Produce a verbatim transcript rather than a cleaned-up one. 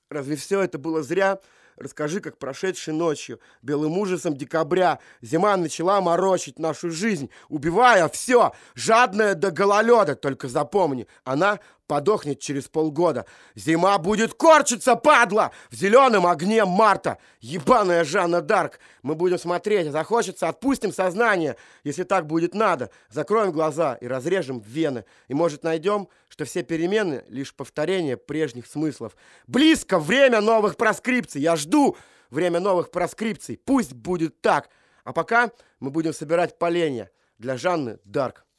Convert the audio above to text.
Разве все это было зря? Расскажи, как прошедшей ночью, белым ужасом декабря, зима начала морочить нашу жизнь, убивая все, жадное до гололеда. Только запомни, она подохнет через полгода. Зима будет корчиться, падла, в зеленом огне марта. Ебаная Жанна Дарк. Мы будем смотреть, захочется, отпустим сознание, если так будет надо. Закроем глаза и разрежем вены. И, может, найдем, что все перемены — лишь повторение прежних смыслов. Близко время новых проскрипций. Я жду время новых проскрипций. Пусть будет так. А пока мы будем собирать поленья для Жанны Дарк.